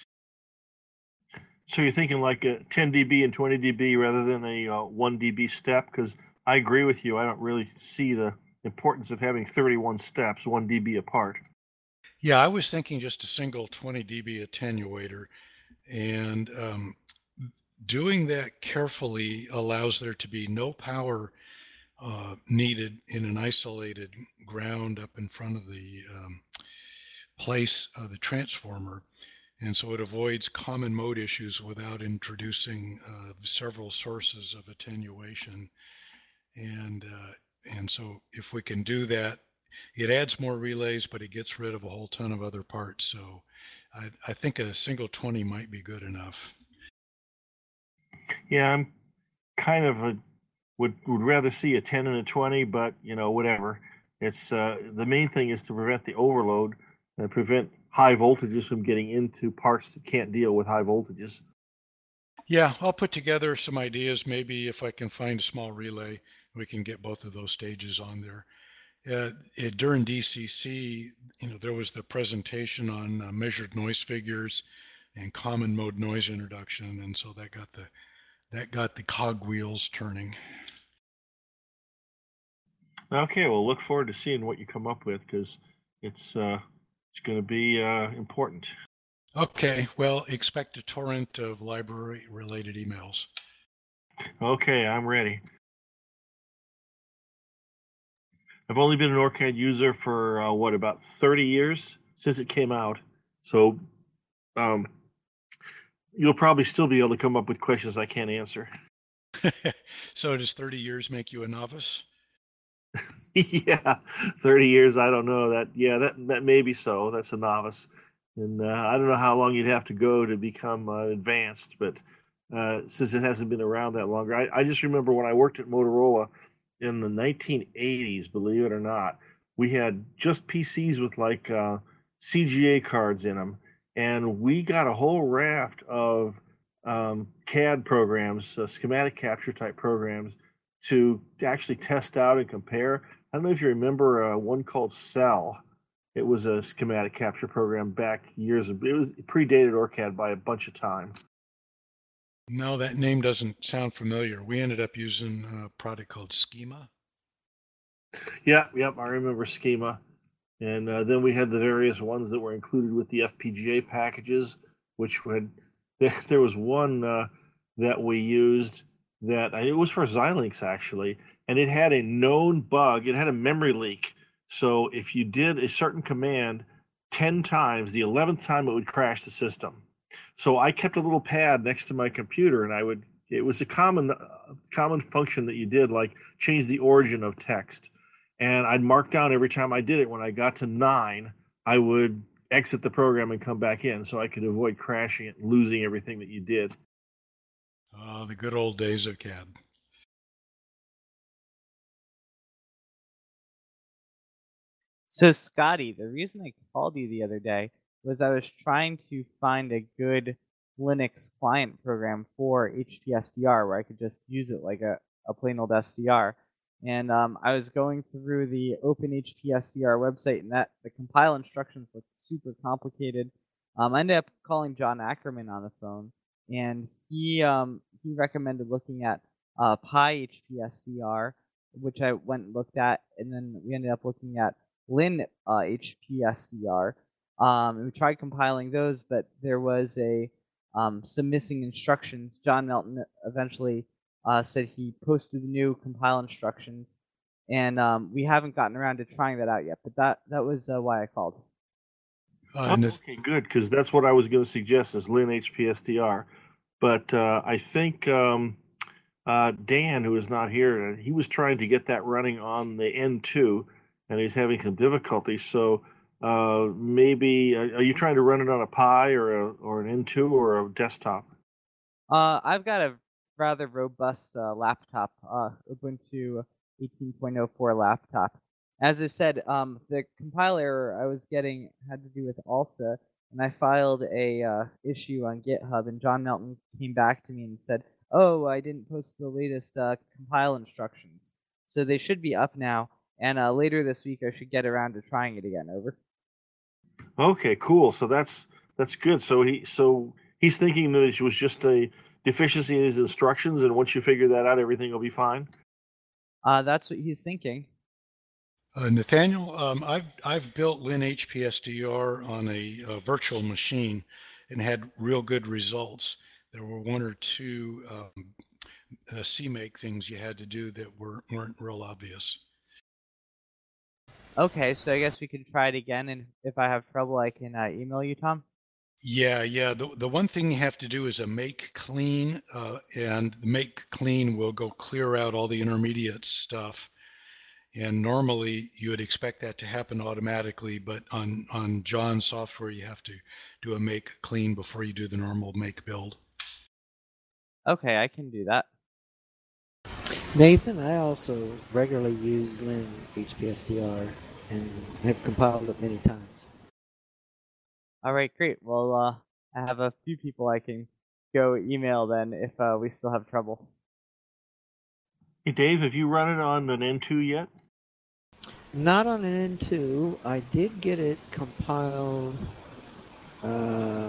So you're thinking like a ten D B and twenty D B rather than a uh, one D B step? Because I agree with you. I don't really see the importance of having thirty-one steps, one D B apart. Yeah, I was thinking just a single twenty D B attenuator, and um, doing that carefully allows there to be no power uh, needed in an isolated ground up in front of the um, place uh, the transformer. And so it avoids common mode issues without introducing uh, several sources of attenuation. And, uh, and so if we can do that, it adds more relays, but it gets rid of a whole ton of other parts. So I, I think a single twenty might be good enough. Yeah, I'm kind of a would would rather see a ten and a twenty, but you know, whatever. It's uh, the main thing is to prevent the overload and prevent high voltages from getting into parts that can't deal with high voltages. Yeah, I'll put together some ideas. Maybe if I can find a small relay, we can get both of those stages on there. Uh, it, during D C C, you know, there was the presentation on uh, measured noise figures and common mode noise introduction, and so that got the that got the cogwheels turning. Okay, well, look forward to seeing what you come up with because it's uh, it's going to be uh, important. Okay, well, expect a torrent of library-related emails. Okay, I'm ready. I've only been an OrCAD user for uh, what, about thirty years since it came out. So um, you'll probably still be able to come up with questions I can't answer. So does thirty years make you a novice? Yeah, thirty years. I don't know that. Yeah, that that may be so. That's a novice, and uh, I don't know how long you'd have to go to become uh, advanced. But uh, since it hasn't been around that longer, I, I just remember when I worked at Motorola in the nineteen eighties. Believe it or not, we had just P Cs with like uh, C G A cards in them, and we got a whole raft of um, C A D programs, uh, schematic capture type programs, to actually test out and compare. I don't know if you remember uh, one called Cell. It was a schematic capture program back years ago. It was it predated OrCAD by a bunch of time. No, that name doesn't sound familiar. We ended up using a product called Schema. Yeah, yep, I remember Schema. And uh, then we had the various ones that were included with the F P G A packages, which had, there was one uh, that we used that it was for Xilinx actually, and it had a known bug. It had a memory leak. So if you did a certain command ten times, the eleventh time it would crash the system. So I kept a little pad next to my computer, and I would. It was a common uh, common function that you did, like change the origin of text. And I'd mark down every time I did it. When I got to nine, I would exit the program and come back in so I could avoid crashing it and losing everything that you did. Oh, the good old days of C A D. So, Scotty, the reason I called you the other day was I was trying to find a good Linux client program for H P S D R where I could just use it like a, a plain old S D R. And um, I was going through the Open H P S D R website, and that the compile instructions looked super complicated. Um, I ended up calling John Ackerman on the phone, and he um, he recommended looking at uh, PyHPSDR, which I went and looked at, and then we ended up looking at Lin uh, H P S D R. Um, and we tried compiling those, but there was a um, some missing instructions. John Melton eventually uh, said he posted the new compile instructions, and um, we haven't gotten around to trying that out yet. But that that was uh, why I called. Uh, Oh, and if, okay, good, because that's what I was going to suggest is Lin H P S D R. But uh, I think um, uh, Dan, who is not here, he was trying to get that running on the N two, and he's having some difficulty. So uh, maybe, uh, are you trying to run it on a Pi or a, or an N two or a desktop? Uh, I've got a rather robust uh, laptop, uh, Ubuntu eighteen point oh four laptop. As I said, um, the compile error I was getting had to do with A L S A, and I filed a uh, issue on GitHub, and John Melton came back to me and said, "Oh, I didn't post the latest uh, compile instructions, so they should be up now, and uh, later this week I should get around to trying it again." Over. Okay, cool. So that's that's good. So he so he's thinking that it was just a deficiency in his instructions, and once you figure that out, everything will be fine. Uh, that's what he's thinking. uh, Nathaniel, um, I've I've built Lin H P S D R on a, a virtual machine and had real good results. There were one or two um, uh, C make things you had to do that were weren't real obvious. Okay, so I guess we can try it again, and if I have trouble, I can uh, email you, Tom. Yeah, yeah. The the one thing you have to do is a make clean, uh, and make clean will go clear out all the intermediate stuff. And normally you would expect that to happen automatically, but on on John's software you have to do a make clean before you do the normal make build. Okay, I can do that. Nathan, I also regularly use Lin H P S D R and have compiled it many times. All right, great. Well, uh, I have a few people I can go email then if uh, we still have trouble. Hey, Dave, have you run it on an N two yet? Not on an N two. I did get it compiled. Uh,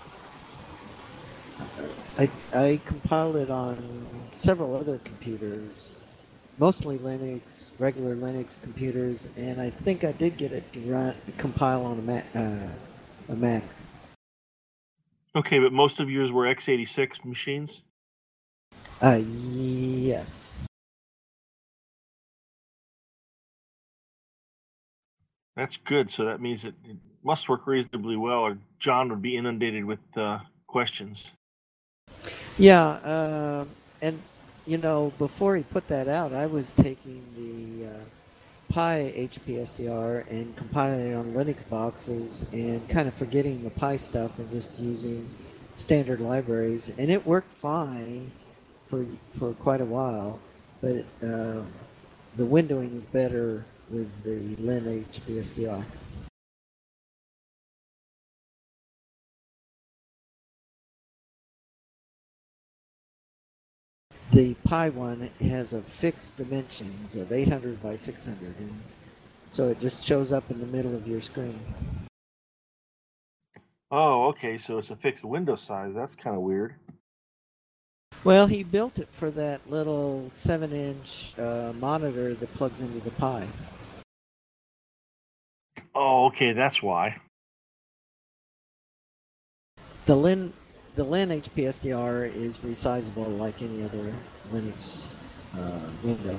I, I compiled it on several other computers, mostly Linux, regular Linux computers, and I think I did get it to run compile on a Mac. Uh, a Mac. Okay, but most of yours were x eighty-six machines? Uh, yes. That's good. So that means it, it must work reasonably well, or John would be inundated with uh, questions. Yeah, uh, and you know, before he put that out, I was taking the uh, Pi H P S D R and compiling it on Linux boxes and kind of forgetting the Pi stuff and just using standard libraries, and it worked fine for for quite a while, but uh, the windowing is better with the Lin H P S D R. The Pi one has a fixed dimensions of eight hundred by six hundred, and so it just shows up in the middle of your screen. Oh, okay, so it's a fixed window size. That's kind of weird. Well, he built it for that little seven inch uh, monitor that plugs into the Pi. Oh, okay, that's why. The Lin, the Lin H P S D R is resizable like any other Linux uh, window.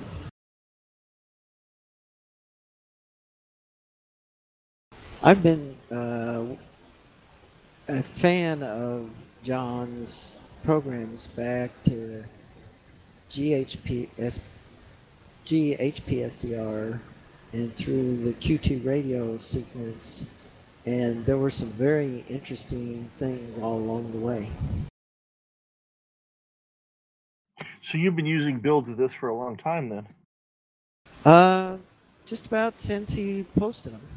I've been uh, a fan of John's programs back to G H P S, G H P S D R and through the Q two radio sequence, and there were some very interesting things all along the way. So you've been using builds of this for a long time then? Uh, just about since he posted them.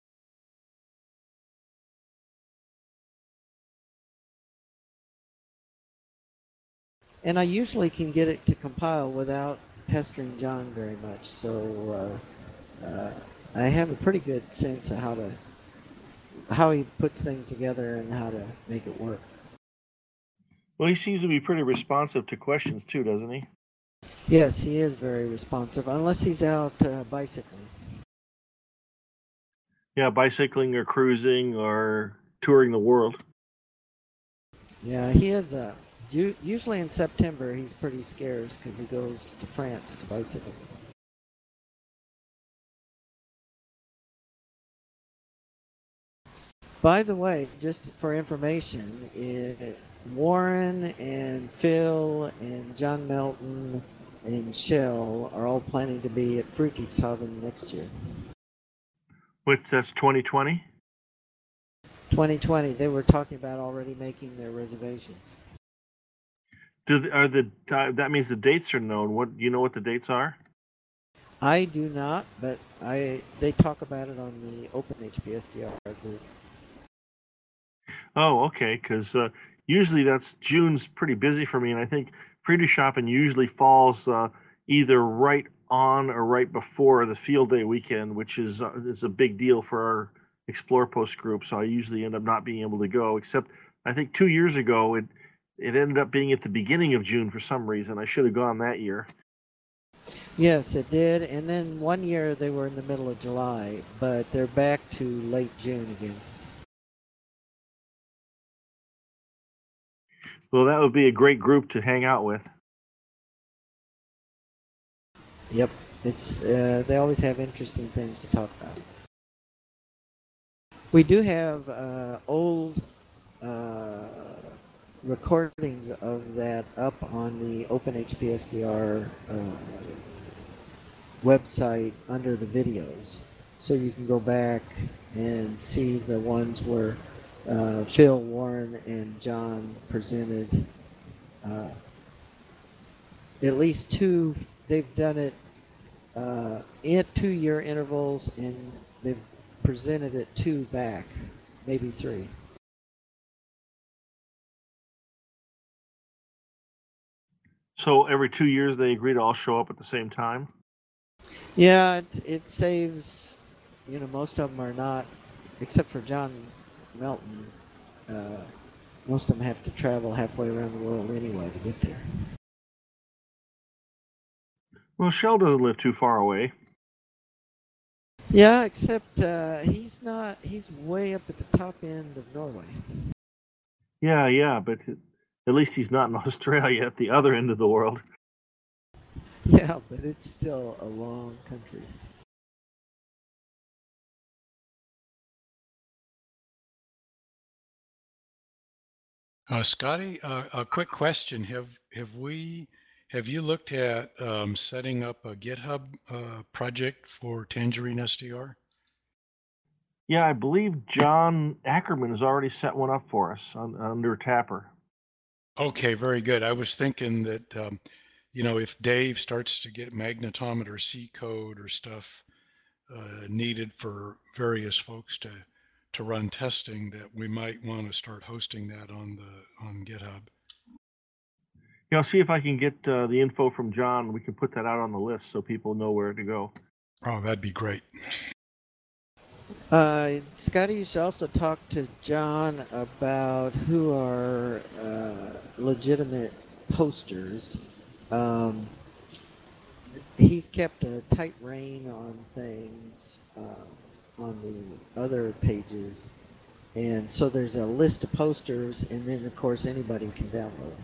And I usually can get it to compile without pestering John very much, so uh, uh, I have a pretty good sense of how to how he puts things together and how to make it work. Well, he seems to be pretty responsive to questions too, doesn't he? Yes, he is very responsive, unless he's out uh, bicycling. Yeah, bicycling or cruising or touring the world. Yeah, he is a. Usually in September, he's pretty scarce because he goes to France to bicycle. By the way, just for information, it, Warren and Phil and John Melton and Shell are all planning to be at Friedrichshafen next year. Which, that's twenty twenty? twenty twenty. They were talking about already making their reservations. Do are the uh, that means the dates are known? What do you know what the dates are? I do not, but I they talk about it on the Open H P S D R group. Oh, okay, because uh, usually that's June's pretty busy for me, and I think Friedrichshafen usually falls uh, either right on or right before the field day weekend, which is uh, is a big deal for our Explore Post group. So I usually end up not being able to go. Except I think two years ago it it ended up being at the beginning of June for some reason. I should have gone that year. Yes, it did, and then one year they were in the middle of July, but they're back to late June again. Well, that would be a great group to hang out with. Yep. it's uh, they always have interesting things to talk about. We do have uh, old uh, recordings of that up on the OpenHPSDR uh, website under the videos. So you can go back and see the ones where uh, Phil, Warren, and John presented uh, at least two. They've done it uh, in two-year intervals, and they've presented it two back, maybe three. So every two years they agree to all show up at the same time? Yeah, it, it saves, you know, most of them are not, except for John Melton, uh, most of them have to travel halfway around the world anyway to get there. Well, Shell doesn't live too far away. Yeah, except uh, he's not, he's way up at the top end of Norway. Yeah, yeah, but at least he's not in Australia at the other end of the world. Yeah, but it's still a long country. Uh, Scotty, uh, a quick question: Have have we have you looked at um, setting up a GitHub uh, project for Tangerine S D R? Yeah, I believe John Ackerman has already set one up for us on, under Tapper. Okay, very good. I was thinking that um, you know, if Dave starts to get magnetometer C code or stuff uh, needed for various folks to to run testing, that we might want to start hosting that on the on GitHub. Yeah, I'll see if I can get uh, the info from John. We can put that out on the list so people know where to go. Oh, that'd be great. Uh, Scotty, you should also talk to John about who are uh, legitimate posters. Um, he's kept a tight rein on things uh, on the other pages, and so there's a list of posters, and then of course anybody can download.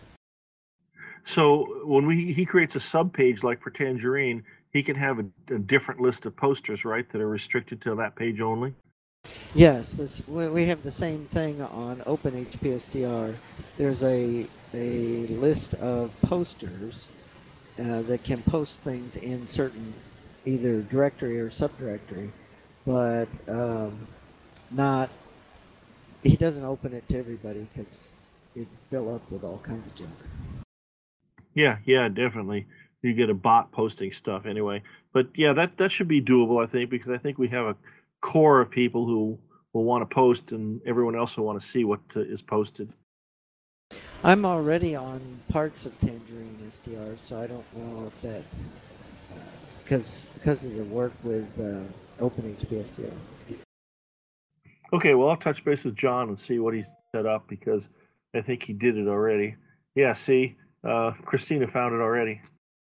So when we he creates a sub page like for Tangerine, he can have a, a different list of posters, right, that are restricted to that page only? Yes, this, we have the same thing on OpenHPSDR. There's a, a list of posters uh, that can post things in certain either directory or subdirectory, but um, not, he doesn't open it to everybody because it'd fill up with all kinds of junk. Yeah, yeah, definitely. You get a bot posting stuff anyway. But yeah, that, that should be doable, I think, because I think we have a core of people who will want to post and everyone else will want to see what uh, is posted. I'm already on parts of Tangerine S D R, so I don't know if that, because uh, because of the work with uh, OpenHPSDR. Okay, well, I'll touch base with John and see what he's set up because I think he did it already. Yeah, see, uh, Christina found it already.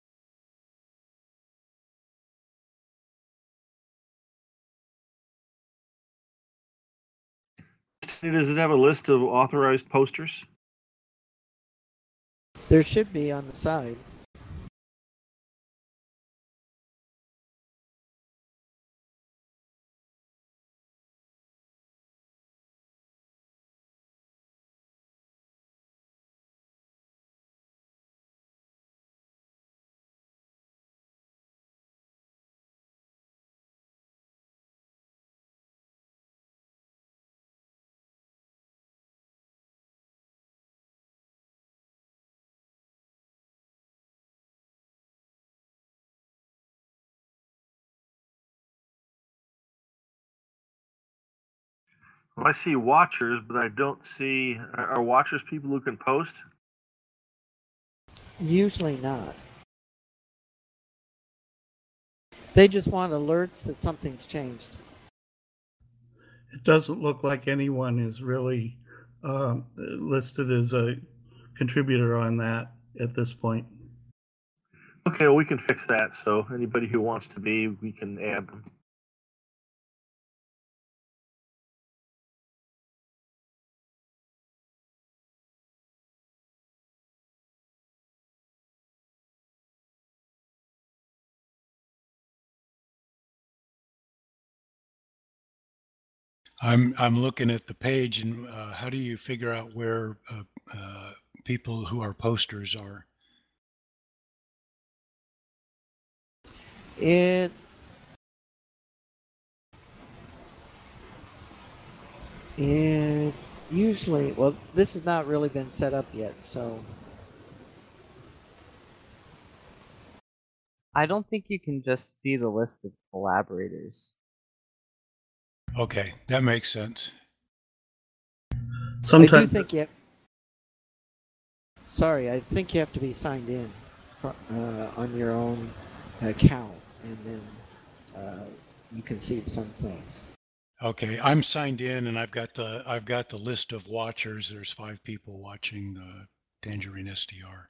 Does it have a list of authorized posters? There should be on the side. Well, I see watchers, but I don't see. Are, are watchers people who can post? Usually not. They just want alerts that something's changed. It doesn't look like anyone is really um, listed as a contributor on that at this point. Okay, well, we can fix that. So anybody who wants to be, we can add them. I'm I'm looking at the page, and uh, how do you figure out where uh, uh, people who are posters are? It it usually, well, this has not really been set up yet, so I don't think you can just see the list of collaborators. Okay, that makes sense. Sometimes I do think you have, sorry, I think you have to be signed in for, uh, on your own account, and then uh, you can see some things. Okay, I'm signed in, and I've got the I've got the list of watchers. There's five people watching the Tangerine S D R.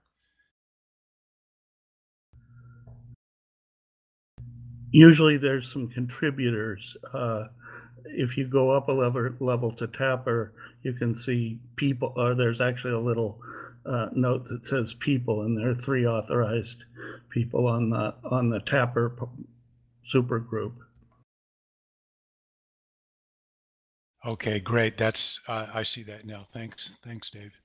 usually there's some contributors. Uh, if you go up a level level to Tapper, you can see people. Or there's actually a little uh, note that says people, and there are three authorized people on the on the Tapper super group. Okay, great. That's uh, I see that now. Thanks, thanks, Dave.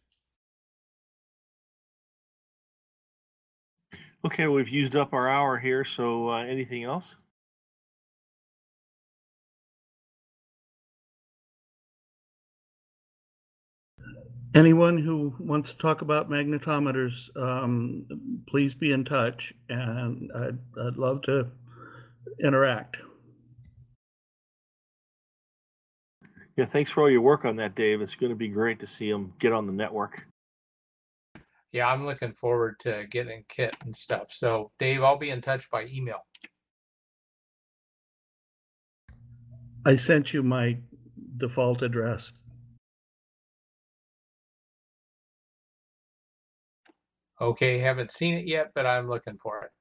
Okay, we've used up our hour here, so uh, anything else? Anyone who wants to talk about magnetometers, um, please be in touch, and I'd, I'd love to interact. Yeah, thanks for all your work on that, Dave. It's going to be great to see them get on the network. Yeah, I'm looking forward to getting kit and stuff. So, Dave, I'll be in touch by email. I sent you my default address. Okay, haven't seen it yet, but I'm looking for it.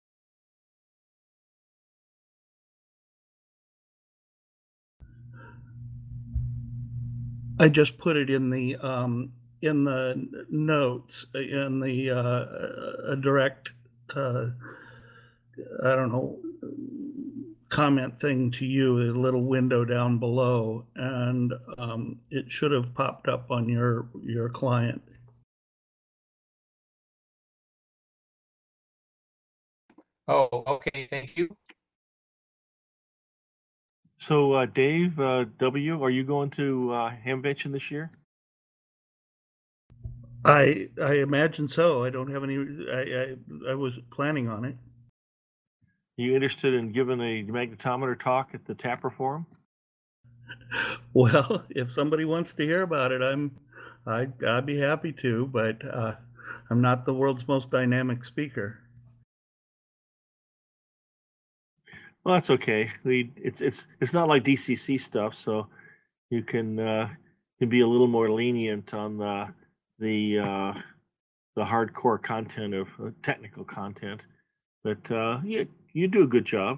I just put it in the um, in the notes in the uh, a direct uh, I don't know comment thing to you, a little window down below, and um, it should have popped up on your your client. Oh, okay, thank you. So, uh, Dave uh, W., are you going to uh, Hamvention this year? I I imagine so. I don't have any. I I, I was planning on it. Are you interested in giving a magnetometer talk at the Tapper Forum? Well, if somebody wants to hear about it, I'm I'd, I'd be happy to, but uh, I'm not the world's most dynamic speaker. Well, that's okay. We, it's it's it's not like D C C stuff, so you can uh, can be a little more lenient on the the uh, the hardcore content of uh, technical content. But uh, you you do a good job.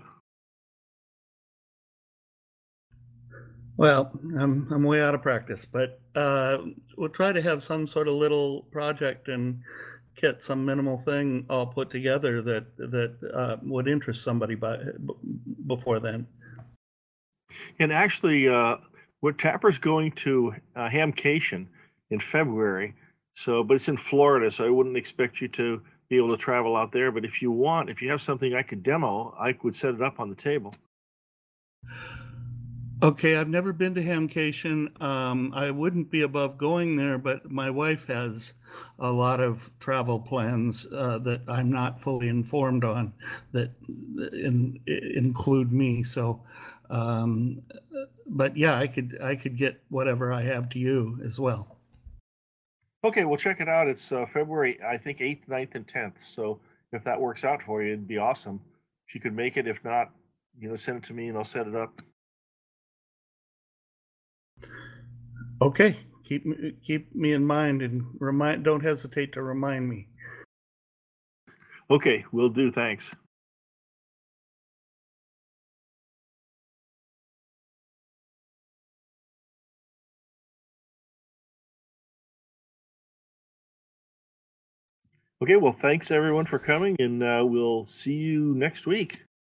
Well, I'm I'm way out of practice, but uh, we'll try to have some sort of little project and get some minimal thing all put together that that uh, would interest somebody by before then. And actually, uh, what Tapper's going to uh, Hamcation in February. So, but it's in Florida, so I wouldn't expect you to be able to travel out there. But if you want, if you have something I could demo, I would set it up on the table. Okay, I've never been to Hamcation. Um, I wouldn't be above going there, but my wife has a lot of travel plans uh, that I'm not fully informed on that in, include me. So, um, but yeah, I could I could get whatever I have to you as well. Okay, well, check it out. It's uh, February, I think, eighth, ninth, and tenth. So if that works out for you, it'd be awesome. If you could make it. If not, you know, send it to me and I'll set it up. Okay, keep me keep me in mind and remind. Don't hesitate to remind me. Okay, will do. Thanks. Okay, well, thanks everyone for coming, and uh, we'll see you next week.